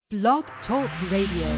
Blog Talk Radio.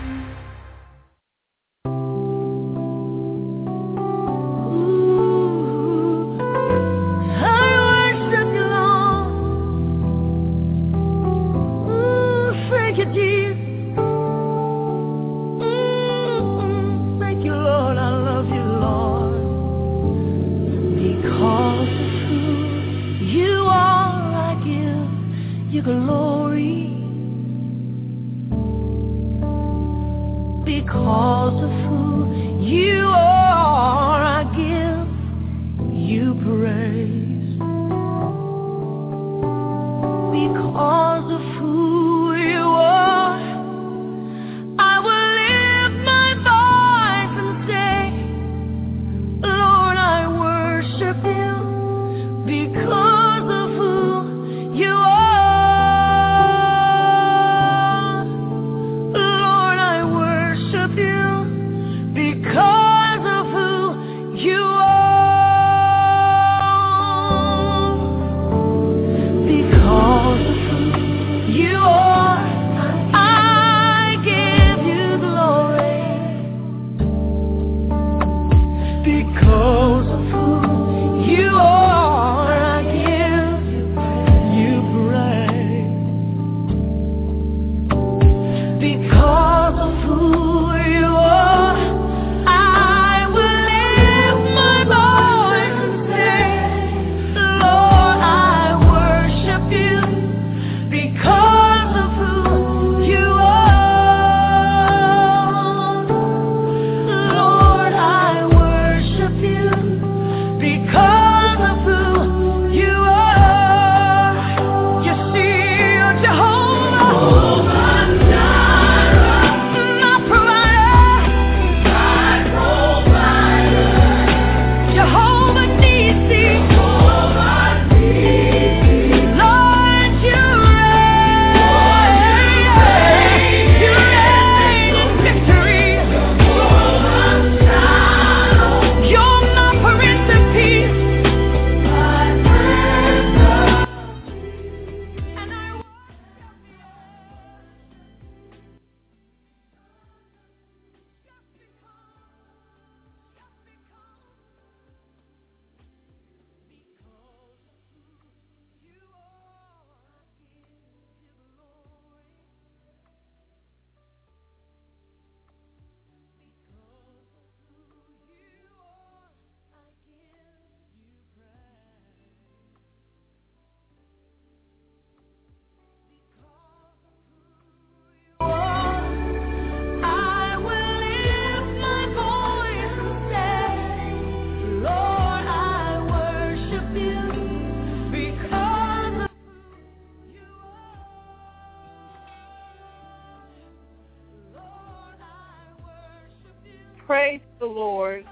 Praise the Lord.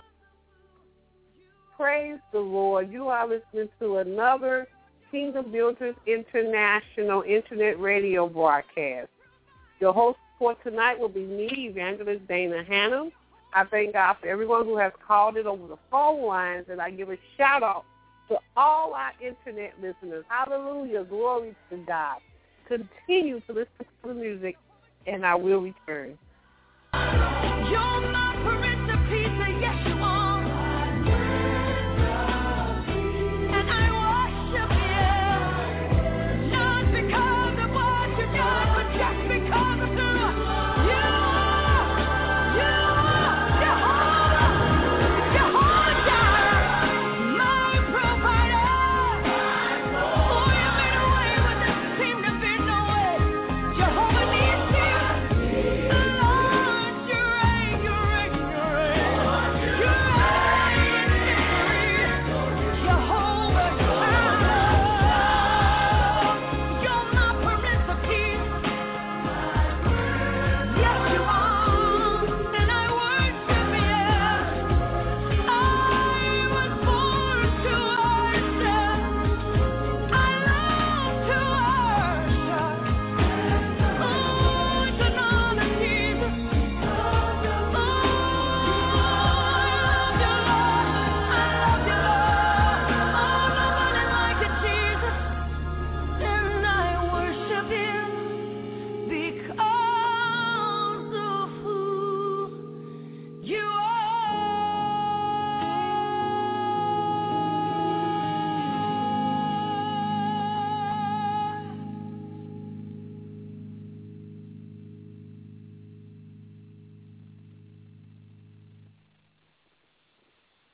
Praise the Lord. You are listening to another Kingdom Builders International Internet Radio broadcast. Your host for tonight will be me, Evangelist Dana Hannum. I thank God for everyone who has called it over the phone lines, and I give a shout-out to all our Internet listeners. Hallelujah. Glory to God. Continue to listen to the music, and I will return. You're my Prince of Peace, yes you are. And I worship you, not because of what you've done, but just because of who you are. You are Jehovah Jireh, my provider. Oh, you made a way when there seemed to be no way. Jehovah Nissi, Lord, you reign.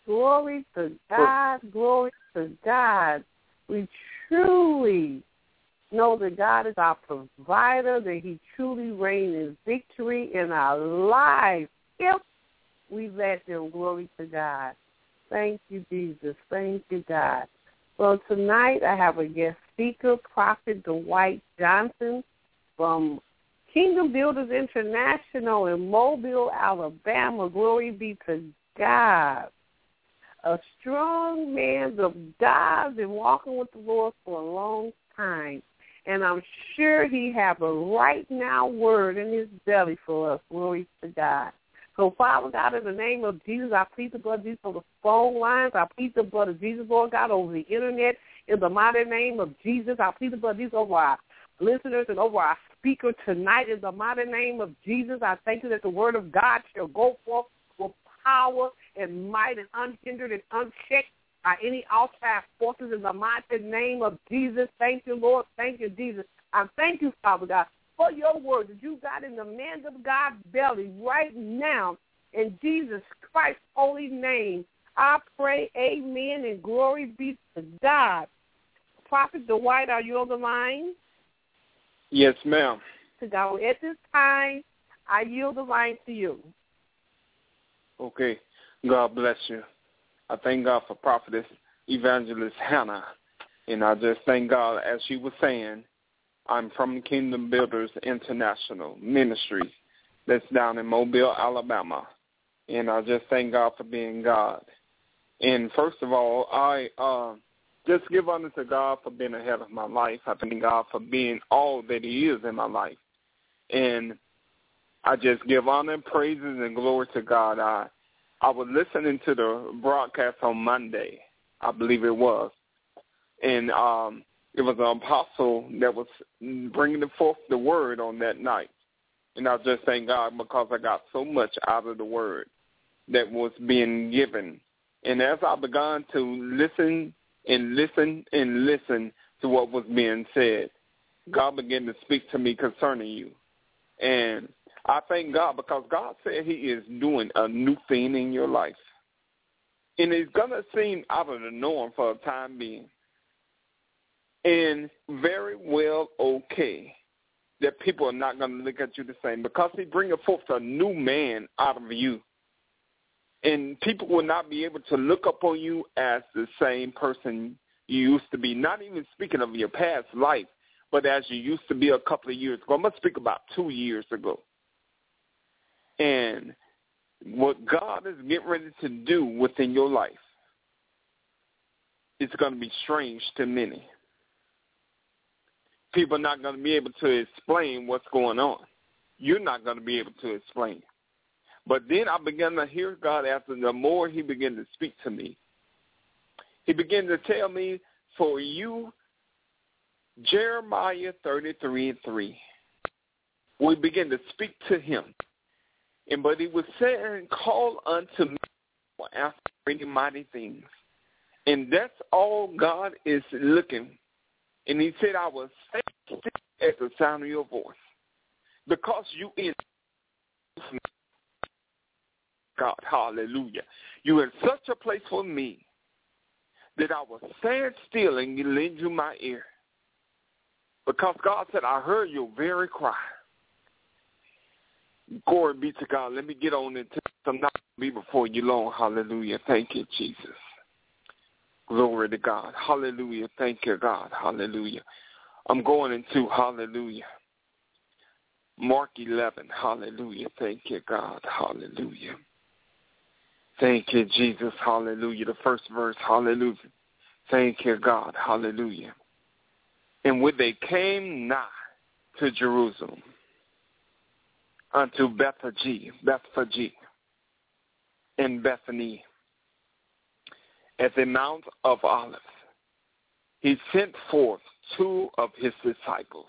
Glory to God. Glory to God. We truly know that God is our provider, that he truly reigns in victory in our lives if we let him. Glory to God. Thank you, Jesus. Thank you, God. Well, tonight I have a guest speaker, Prophet Dwight Johnson from Kingdom Builders International in Mobile, Alabama. Glory be to God. A strong man of God, been walking with the Lord for a long time. And I'm sure he have a right now word in his belly for us. Glory to God. So, Father God, in the name of Jesus, I plead the blood of Jesus on the phone lines. I plead the blood of Jesus, Lord God, over the internet. In the mighty name of Jesus, I plead the blood of Jesus over our listeners and over our speaker tonight. In the mighty name of Jesus, I thank you that the word of God shall go forth with power and might and unhindered and unchecked by any outside forces. In the mighty name of Jesus, thank you, Lord. Thank you, Jesus. I thank you, Father God, for your word that you got in the man of God's belly right now. In Jesus Christ's holy name, I pray, amen, and glory be to God. Prophet Dwight, are you on the line? Yes, ma'am. To God. At this time, I yield the line to you. Okay. God bless you. I thank God for Prophetess Evangelist Hannah. And I just thank God, as she was saying, I'm from Kingdom Builders International Ministries that's down in Mobile, Alabama. And I just thank God for being God. And first of all, I just give honor to God for being ahead of my life. I thank God for being all that he is in my life. And I just give honor and praises and glory to God. I was listening to the broadcast on Monday, I believe it was. And it was an apostle that was bringing forth the word on that night. And I just thank God because I got so much out of the word that was being given. And as I began to listen and listen and listen to what was being said, God began to speak to me concerning you. And I thank God because God said he is doing a new thing in your life. And it's going to seem out of the norm for a time being. And very well okay that people are not going to look at you the same because he bringing forth a new man out of you. And people will not be able to look upon you as the same person you used to be, not even speaking of your past life, but as you used to be a couple of years ago. I'm going to speak about 2 years ago. And what God is getting ready to do within your life, it's going to be strange to many. People are not going to be able to explain what's going on. You're not going to be able to explain. But then I began to hear God after the more he began to speak to me. He began to tell me, for you, Jeremiah 33:3. We began to speak to him. But he was saying, call unto me after many mighty things. And that's all God is looking. And he said, I will stand at the sound of your voice. Because you in God, hallelujah. You in such a place for me that I will stand still and lend you my ear. Because God said, I heard your very cry. Glory be to God. Let me get on into some not be before you long. Hallelujah. Thank you, Jesus. Glory to God. Hallelujah. Thank you, God. Hallelujah. I'm going into, hallelujah, Mark 11. Hallelujah. Thank you, God. Hallelujah. Thank you, Jesus. Hallelujah. The first verse. Hallelujah. Thank you, God. Hallelujah. And when they came nigh to Jerusalem, unto Bethphage, and Bethany, at the Mount of Olives, he sent forth 2 of his disciples.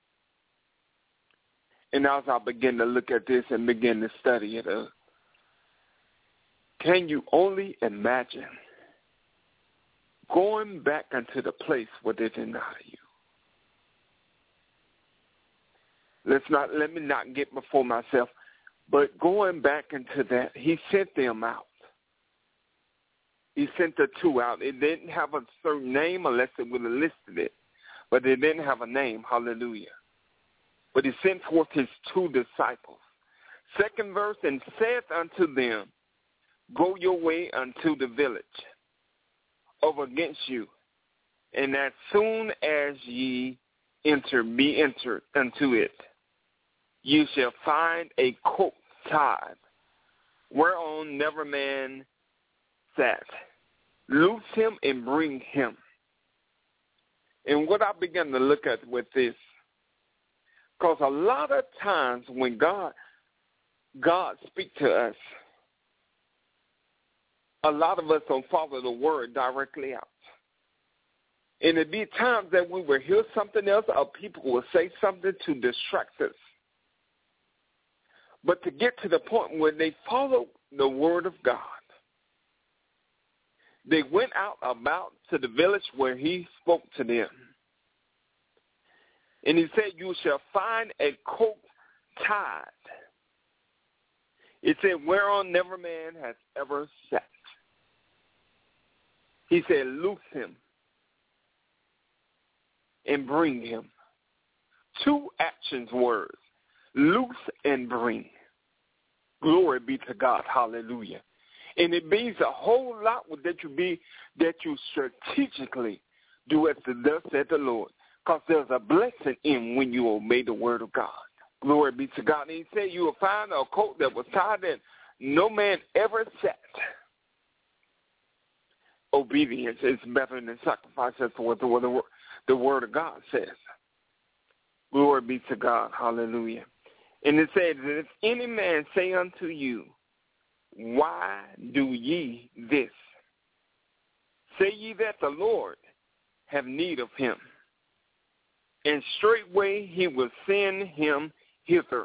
And as I begin to look at this and begin to study it, can you only imagine going back into the place where they denied you? Let me not get before myself, but going back into that, he sent them out. He sent the two out. It didn't have a certain name unless it would have listed it. But it didn't have a name. Hallelujah. But he sent forth his two disciples. Second verse, and saith unto them, go your way unto the village over against you. And as soon as ye be entered unto it, you shall find a colt tied, whereon never man sat. Loose him and bring him. And what I began to look at with this, because a lot of times when God speaks to us, a lot of us don't follow the word directly out. And it'd be times that we will hear something else or people will say something to distract us. But to get to the point where they follow the word of God, they went out about to the village where he spoke to them. And he said, you shall find a colt tied. It said, whereon never man has ever sat. He said, loose him and bring him. Two actions words, loose and bring. Glory be to God. Hallelujah. And it means a whole lot that you strategically do as thus said the Lord. Because there's a blessing in when you obey the word of God. Glory be to God. And he said you will find a colt that was tied in. No man ever sat. Obedience is better than sacrifice. That's what the word of God says. Glory be to God. Hallelujah. And it says, if any man say unto you, why do ye this? Say ye that the Lord have need of him, and straightway he will send him hither.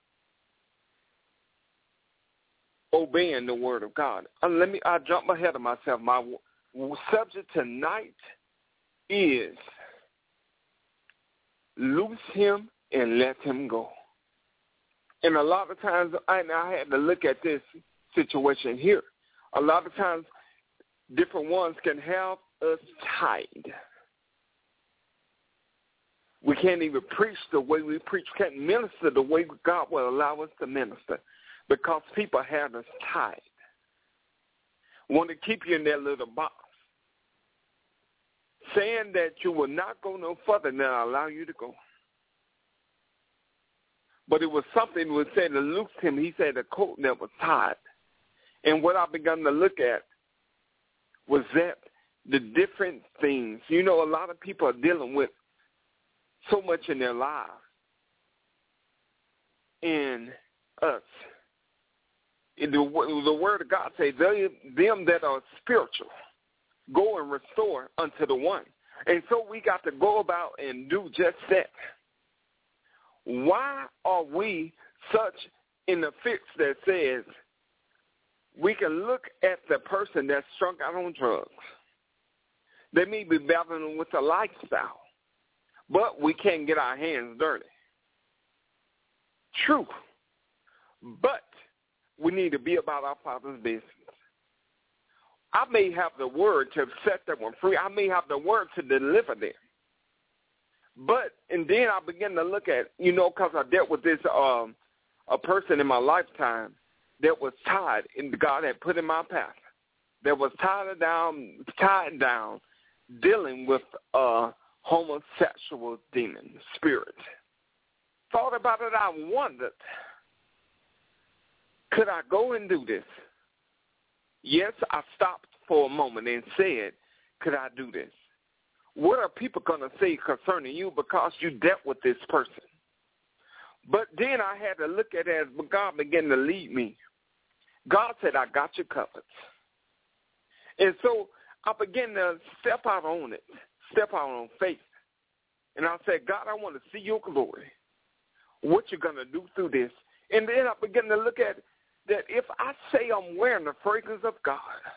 Obeying the word of God. I jump ahead of myself. My subject tonight is loose him and let him go. And a lot of times, I had to look at this situation here. A lot of times, different ones can have us tied. We can't even preach the way we preach. We can't minister the way God will allow us to minister because people have us tied. Want to keep you in that little box, saying that you will not go no further than I allow you to go. But it was something that was said to loose him. He said a coat that was tied. And what I began to look at was that the different things. You know, a lot of people are dealing with so much in their lives. And us. And the word of God says, them that are spiritual, go and restore unto the one. And so we got to go about and do just that. Why are we such in the fix that says we can look at the person that's strung out on drugs? They may be battling with a lifestyle, but we can't get our hands dirty. True. But we need to be about our Father's business. I may have the word to set that one free. I may have the word to deliver them. And then I began to look at, because I dealt with this, a person in my lifetime that was tied, and God had put in my path, that was tied down, dealing with a homosexual demon spirit. Thought about it, I wondered, could I go and do this? Yes, I stopped for a moment and said, could I do this? What are people going to say concerning you because you dealt with this person? But then I had to look at it as God began to lead me. God said, I got you covered. And so I began to step out on it, step out on faith. And I said, God, I want to see your glory. What you're going to do through this. And then I began to look at that if I say I'm wearing the fragrance of God,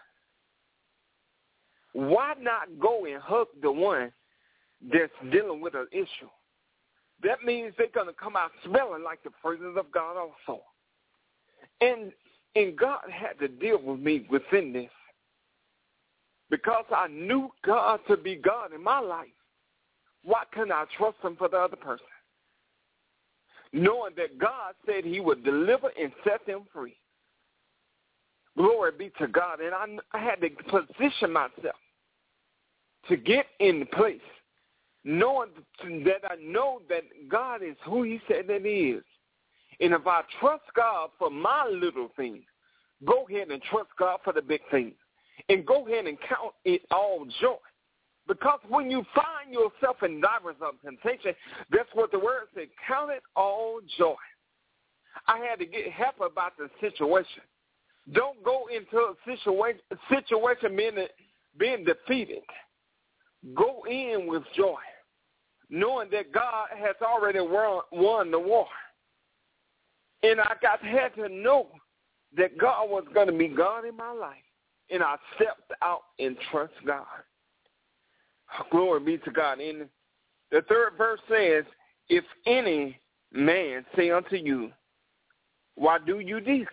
why not go and hug the one that's dealing with an issue? That means they're going to come out smelling like the fragrance of God also. And God had to deal with me within this. because I knew God to be God in my life, why couldn't I trust him for the other person? Knowing that God said he would deliver and set them free. Glory be to God. And I had to position myself to get in the place, knowing that I know that God is who he said that he is. And if I trust God for my little things, go ahead and trust God for the big things. And go ahead and count it all joy. Because when you find yourself in divers of temptation, that's what the word said, count it all joy. I had to get help about the situation. Don't go into a situation being defeated. Go in with joy, knowing that God has already won the war. And I had to know that God was going to be God in my life. And I stepped out and trust God. Glory be to God. And the third verse says, if any man say unto you, why do you this?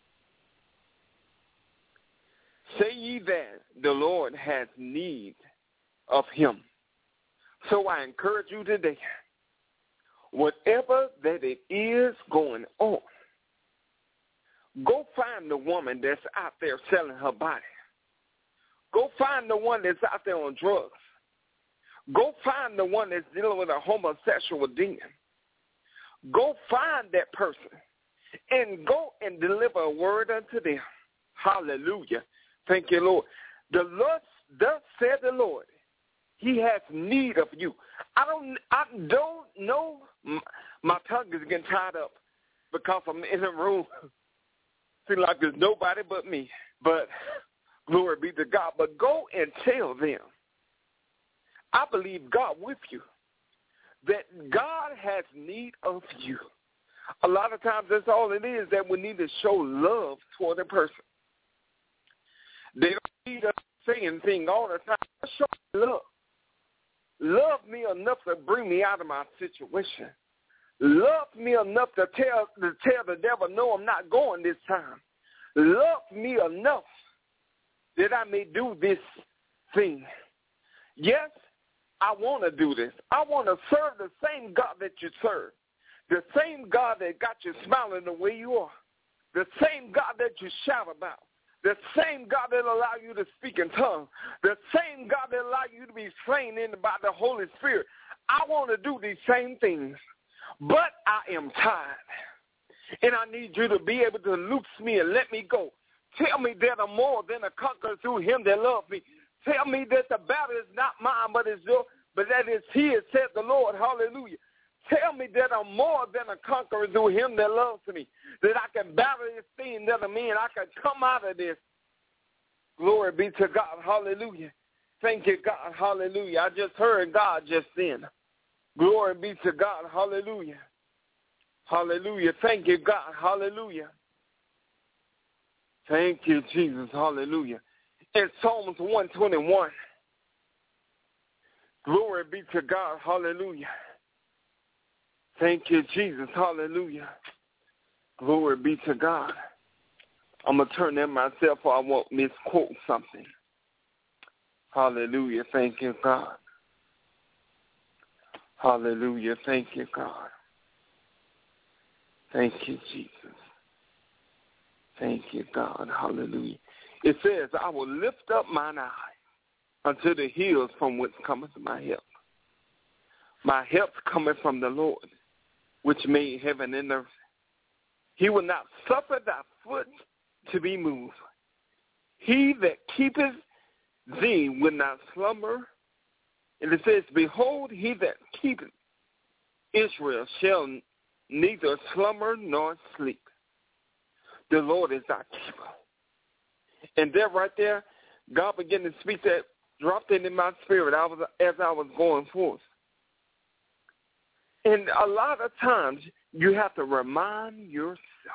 Say ye that the Lord has need of him. So I encourage you today, whatever that it is going on, go find the woman that's out there selling her body. Go find the one that's out there on drugs. Go find the one that's dealing with a homosexual demon. Go find that person and go and deliver a word unto them. Hallelujah. Thank you, Lord. The Lord, thus said the Lord, he has need of you. I don't know. My tongue is getting tied up because I'm in a room. Feel like there's nobody but me. But glory be to God. But go and tell them, I believe God with you, that God has need of you. A lot of times that's all it is, that we need to show love toward a person. They don't need us saying things all the time. Show love. Love me enough to bring me out of my situation. Love me enough to tell the devil, no, I'm not going this time. Love me enough that I may do this thing. Yes, I want to do this. I want to serve the same God that you serve. The same God that got you smiling the way you are. The same God that you shout about. The same God that allow you to speak in tongues. The same God that allow you to be trained in by the Holy Spirit. I want to do these same things, but I am tired. And I need you to be able to loose me and let me go. Tell me that I'm more than a conqueror through him that loves me. Tell me that the battle is not mine, but it's yours, but that is his, said the Lord. Hallelujah. Tell me that I'm more than a conqueror through him that loves me, that I can battle this thing that I'm in. I can come out of this. Glory be to God. Hallelujah. Thank you, God. Hallelujah. I just heard God just then. Glory be to God. Hallelujah. Hallelujah. Thank you, God. Hallelujah. Thank you, Jesus. Hallelujah. In Psalms 121, glory be to God. Hallelujah. Thank you, Jesus. Hallelujah. Glory be to God. I'm going to turn that myself or I won't misquote something. Hallelujah. Thank you, God. Hallelujah. Thank you, God. Thank you, Jesus. Thank you, God. Hallelujah. It says, I will lift up mine eyes unto the hills from whence cometh my help. My help's coming from the Lord, which made heaven and earth. He will not suffer thy foot to be moved. He that keepeth thee will not slumber. And it says, behold, he that keepeth Israel shall neither slumber nor sleep. The Lord is thy keeper. And there, right there, God began to speak that, dropped it in my spirit as I was going forth. And a lot of times, you have to remind yourself.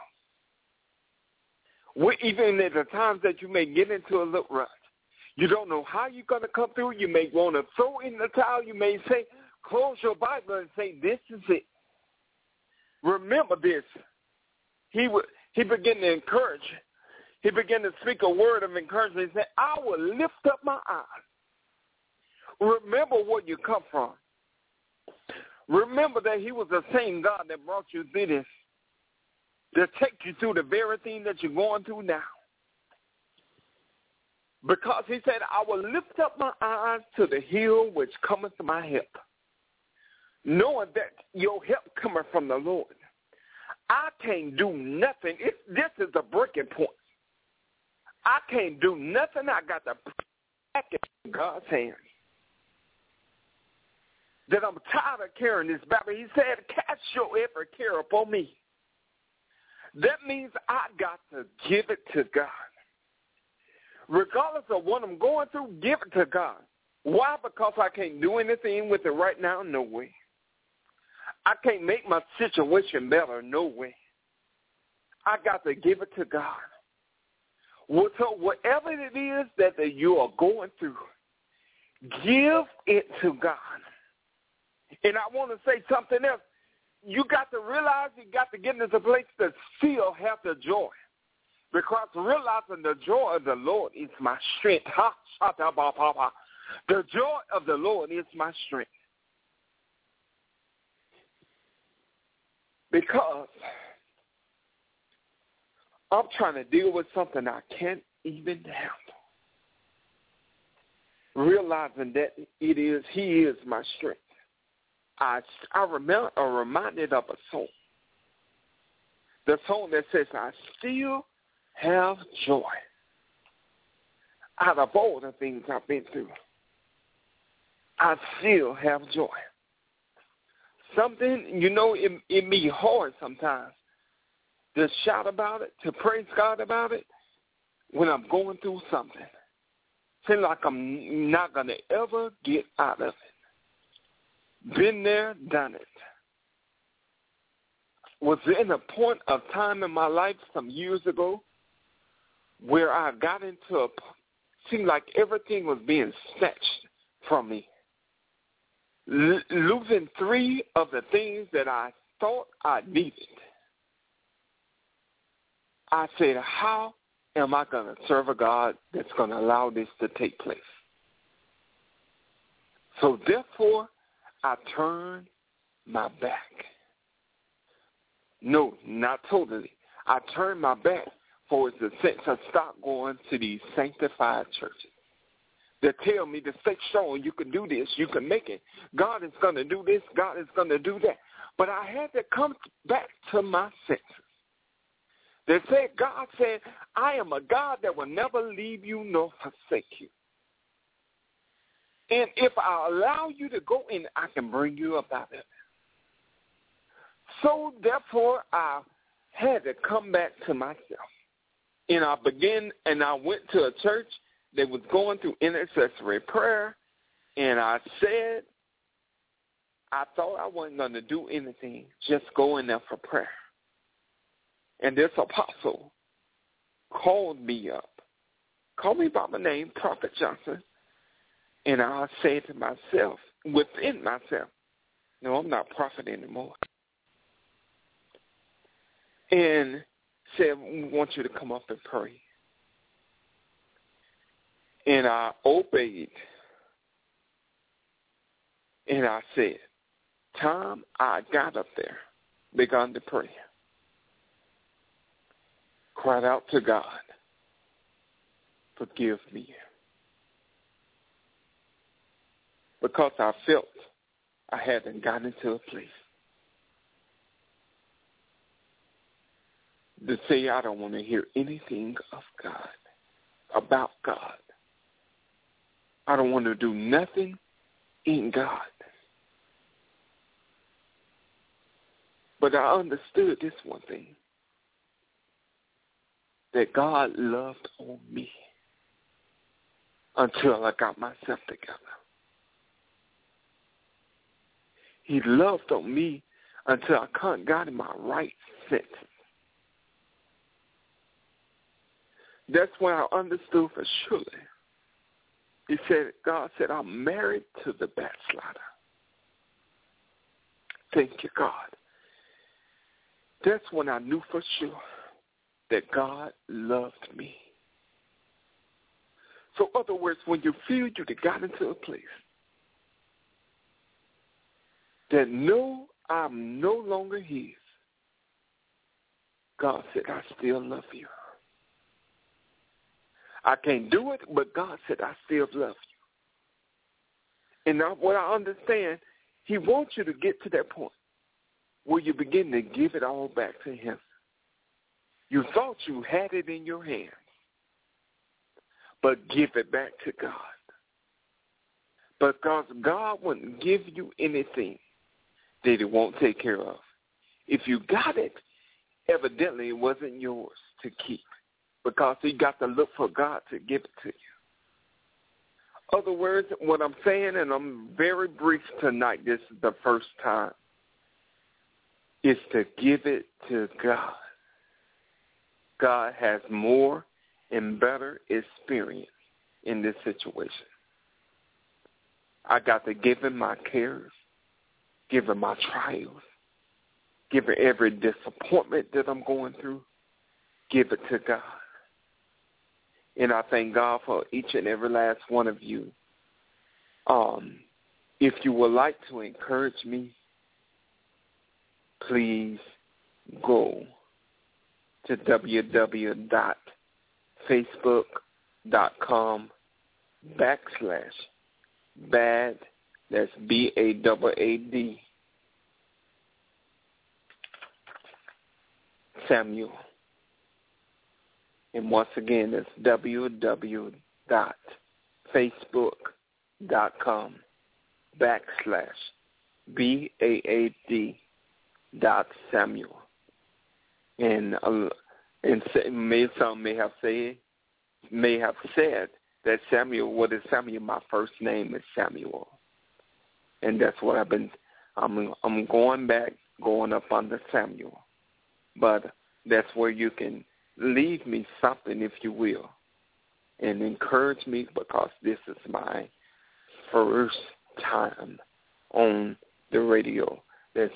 Even at the times that you may get into a little rut, you don't know how you're going to come through. You may want to throw in the towel. You may say, close your Bible and say, this is it. Remember this. He began to encourage. he began to speak a word of encouragement. He said, I will lift up my eyes. Remember where you come from. Remember that he was the same God that brought you through this, to take you through the very thing that you're going through now. Because he said, I will lift up my eyes to the hill which cometh to my help, knowing that your help cometh from the Lord. I can't do nothing. This is the breaking point. I can't do nothing. I got to put back in God's hands. That I'm tired of carrying this battle. He said, cast your every care upon me. That means I got to give it to God. Regardless of what I'm going through, give it to God. Why? Because I can't do anything with it right now? No way. I can't make my situation better? No way. I got to give it to God. So whatever it is that you are going through, give it to God. And I want to say something else. You got to realize you got to get into the place to still have the joy. Because realizing the joy of the Lord is my strength. The joy of the Lord is my strength. Because I'm trying to deal with something I can't even handle. Realizing that He is my strength. I reminded of a song. The song that says, I still have joy out of all the things I've been through. I still have joy. Something, it be hard sometimes to shout about it, to praise God about it when I'm going through something. Seems like I'm not going to ever get out of it. Been there, done it. Was in a point of time in my life some years ago where I got into seemed like everything was being snatched from me. Losing 3 of the things that I thought I needed. I said, how am I going to serve a God that's going to allow this to take place? So therefore, I turned my back. No, not totally. I turned my back for it to stop going to these sanctified churches. They tell me to stay strong. You can do this. You can make it. God is going to do this. God is going to do that. But I had to come back to my senses. They said, God said, I am a God that will never leave you nor forsake you. And if I allow you to go in, I can bring you up out of it. So therefore, I had to come back to myself. And I went to a church that was going through intercessory prayer, and I said, I thought I wasn't going to do anything, just go in there for prayer. And this apostle called me by my name, Prophet Johnson, and I said to myself, within myself, no, I'm not prophet anymore. And said, we want you to come up and pray. And I obeyed. And I said, time I got up there, began to pray. Cried out to God, forgive me. Because I felt I hadn't gotten to a place to say I don't want to hear anything of God, about God. I don't want to do nothing in God. But I understood this one thing, that God loved on me until I got myself together. He loved on me until I got in my right senses. That's when I understood for surely. He said, God said, I'm married to the backslider. Thank you, God. That's when I knew for sure that God loved me. So, in other words, when you feel you got into a place that no, I'm no longer his, God said, I still love you. I can't do it, but God said, I still love you. And now what I understand, he wants you to get to that point where you begin to give it all back to him. You thought you had it in your hands, but give it back to God. Because God wouldn't give you anything that he won't take care of. If you got it, evidently it wasn't yours to keep, because you got to look for God to give it to you. Other words, what I'm saying, and I'm very brief tonight, this is the first time, is to give it to God. God has more and better experience in this situation. I got to give him my cares, give him my trials, give him every disappointment that I'm going through, give it to God. And I thank God for each and every last one of you. If you would like to encourage me, please go to www.facebook.com/bad, that's BAAD, Samuel. And once again, it's www.facebook.com/BAAD.Samuel. And some may have said that Samuel, what is Samuel? My first name is Samuel. And that's what I'm going up under Samuel. But that's where you can leave me something, if you will, and encourage me, because this is my first time on the radio. That's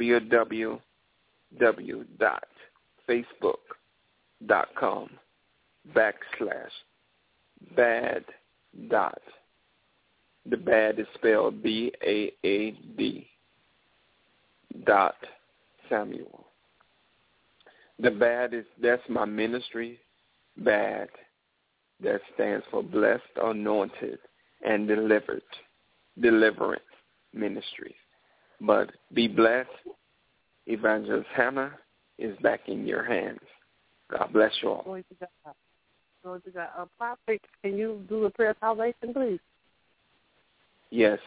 www.facebook.com/bad. The bad is spelled BAAD. Samuel. The bad that's my ministry. Bad, that stands for Blessed, Anointed, and Deliverance Ministries. But be blessed. Evangelist Hannah is back in your hands. God bless you all. Glory to God. Glory to God. Prophet, can you do the prayer of salvation, please? Yes.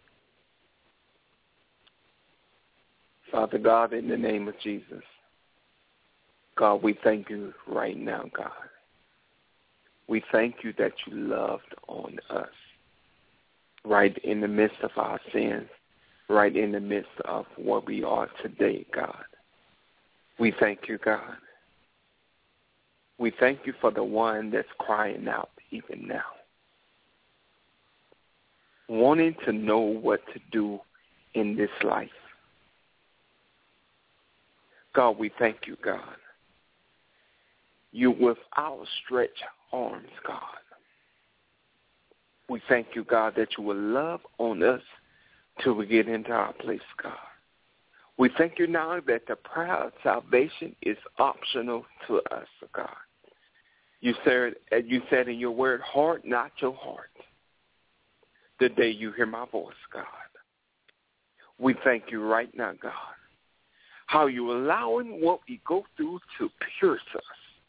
Father God, in the name of Jesus, God, we thank you right now, God. We thank you that you loved on us right in the midst of our sins, right in the midst of what we are today, God. We thank you, God. We thank you for the one that's crying out even now, wanting to know what to do in this life. God, we thank you, God. You with outstretched arms, God. We thank you, God, that you will love on us till we get into our place, God. We thank you now that the prayer of salvation is optional to us, God. You said in your word, harden not your heart the day you hear my voice, God. We thank you right now, God, how you allowing what we go through to pierce us.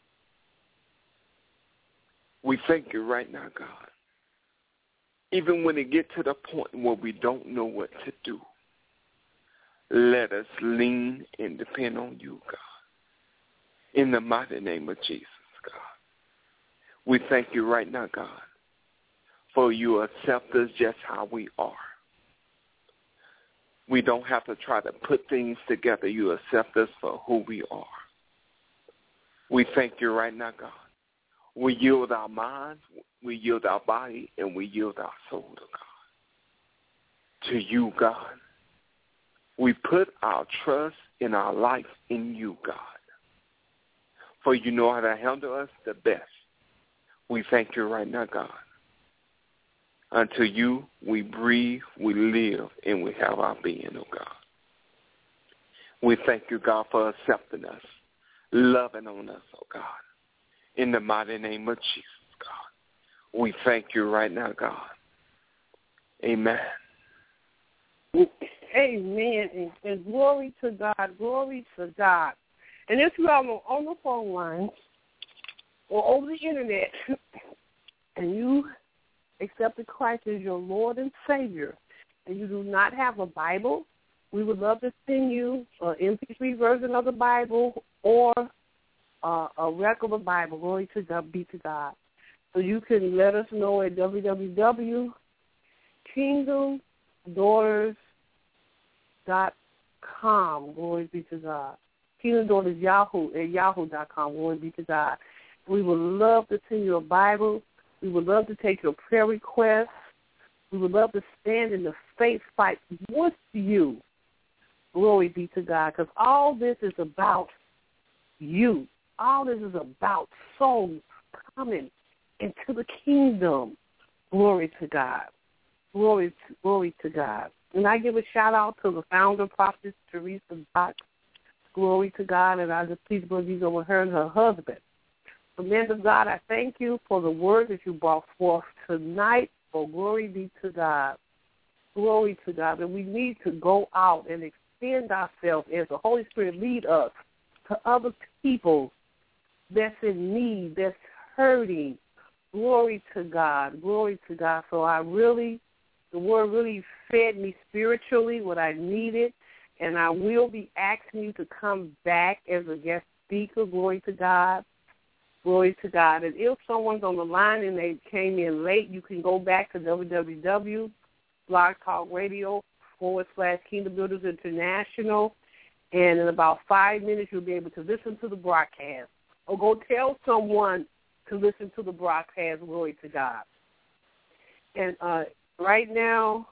We thank you right now, God. Even when it gets to the point where we don't know what to do, let us lean and depend on you, God. In the mighty name of Jesus, God. We thank you right now, God, for you accept us just how we are. We don't have to try to put things together. You accept us for who we are. We thank you right now, God. We yield our minds, we yield our body, and we yield our soul to God. To you, God. We put our trust in our life in you, God. for you know how to handle us the best. We thank you right now, God. Unto you we breathe, we live, and we have our being, oh God. We thank you, God, for accepting us, loving on us, oh God. In the mighty name of Jesus, God. We thank you right now, God. Amen. Amen. And glory to God. Glory to God. And if you are on the phone line or over the internet and you accepted Christ as your Lord and Savior and you do not have a Bible, we would love to send you an MP3 version of the Bible or a regular Bible. Glory to God, be to God. So you can let us know at www.kingdomdaughters.com. Glory be to God. Kingdom Daughters yahoo.com. Glory be to God. We would love to send you a Bible. We would love to take your prayer requests. We would love to stand in the faith fight with you. Glory be to God. Because all this is about you. All this is about souls coming into the kingdom. Glory to God. Glory to God. And I give a shout-out to the founder, Prophetess Teresa Bach. Glory to God. And I just please believe over her and her husband. So, men of God, I thank you for the word that you brought forth tonight. For glory be to God. Glory to God. And we need to go out and extend ourselves as the Holy Spirit lead us to other people that's in need, that's hurting. Glory to God. Glory to God. So the word really fed me spiritually what I needed, and I will be asking you to come back as a guest speaker. Glory to God. Glory to God. And if someone's on the line and they came in late, you can go back to www.blogtalkradio.com/Kingdom Builders International, and in about 5 minutes you'll be able to listen to the broadcast. Or go tell someone to listen to the broadcast. Glory to God. And right now,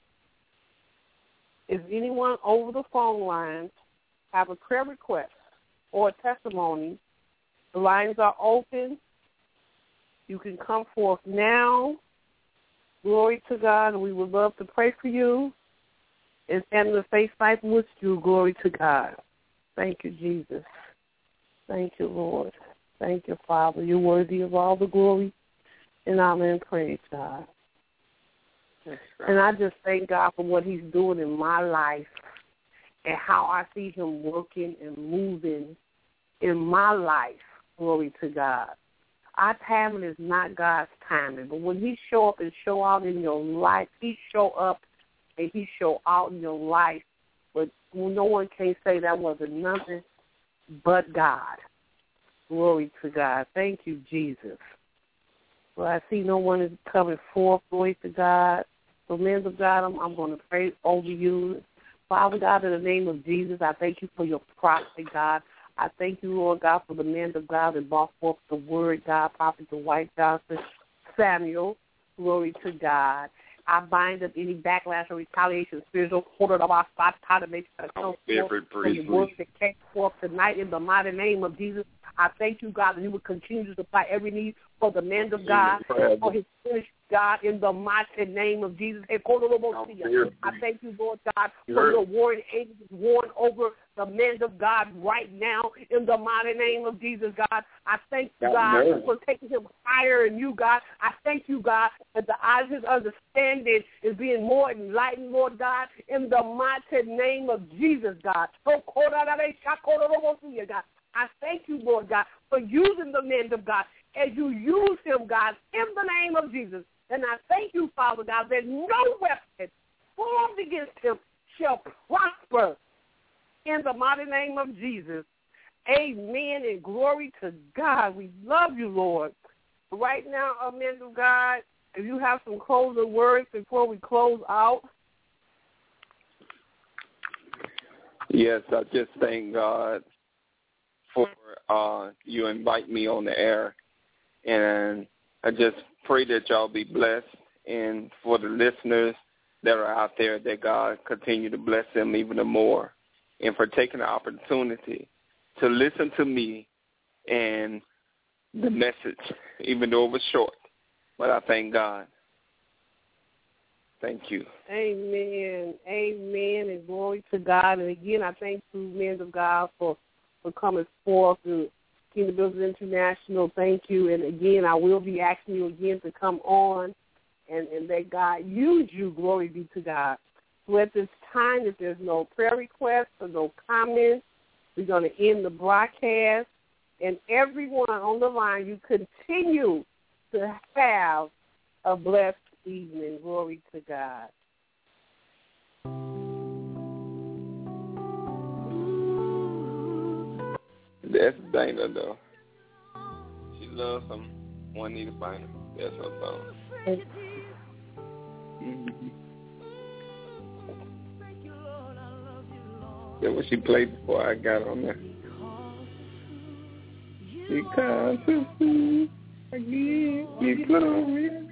if anyone over the phone lines have a prayer request or a testimony, the lines are open. You can come forth now. Glory to God. And we would love to pray for you and stand in the faith fight with you. Glory to God. Thank you, Jesus. Thank you, Lord. Thank you, Father. You're worthy of all the glory and honor and praise, God. Right. And I just thank God for what he's doing in my life and how I see him working and moving in my life. Glory to God. Our timing is not God's timing, but when he show up and show out in your life, he show up and he show out in your life, but no one can say that wasn't nothing but God. Glory to God. Thank you, Jesus. Well, I see no one is coming forth. Glory to God. So, men of God, I'm going to pray over you. Father God, in the name of Jesus, I thank you for your prophet, God. I thank you, Lord God, for the men of God that brought forth the word, God, Prophet Dwight Johnson, Samuel. Glory to God. I bind up any backlash or retaliation, spiritual quarter of our spot, to make sure from the word that came forth tonight in the mighty name of Jesus. I thank you, God, that you will continue to supply every need for the men of God, for his finished God, in the mighty name of Jesus. I thank you, Lord God, for your warring angels warring over the men of God right now in the mighty name of Jesus, God. I thank you, God, for taking him higher in you, God. I thank you, God, that the eyes of his understanding is being more enlightened, Lord God, in the mighty name of Jesus, God. I thank you, Lord God, for using the men of God as you use him, God, in the name of Jesus. And I thank you, Father God, that no weapon formed against him shall prosper in the mighty name of Jesus. Amen and glory to God. We love you, Lord. Right now, men of God, if you have some closing words before we close out. Yes, I just thank God for you invite me on the air, and I just pray that y'all be blessed, and for the listeners that are out there, that God continue to bless them even more, and for taking the opportunity to listen to me and the message, even though it was short. But I thank God. Thank you. Amen. Amen. And glory to God. And again, I thank you, men of God, for coming forth to Kingdom Builders International. Thank you. And again, I will be asking you again to come on and let God use you. Glory be to God. So at this time, if there's no prayer requests or no comments, we're going to end the broadcast. And everyone on the line, you continue to have a blessed evening. Glory to God. That's Dana, though. She loves him. One need to find him. That's her song. Mm-hmm. That's what she played before I got on there. Because of who I give you glory.